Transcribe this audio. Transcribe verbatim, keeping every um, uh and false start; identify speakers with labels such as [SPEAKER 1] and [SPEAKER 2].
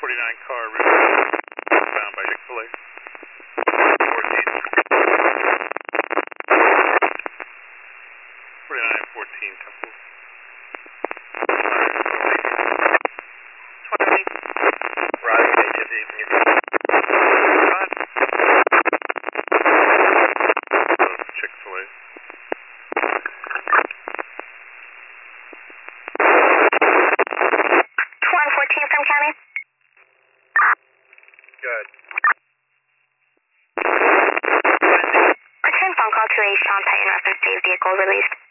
[SPEAKER 1] forty-nine car bound by Chick-fil-A. forty-nine fourteen Temple.
[SPEAKER 2] twenty. Roger, activity from your
[SPEAKER 1] Chick-fil-A.
[SPEAKER 3] one fourteen from County.
[SPEAKER 2] Good.
[SPEAKER 3] Return phone call to a Sean Payne reference to vehicle released.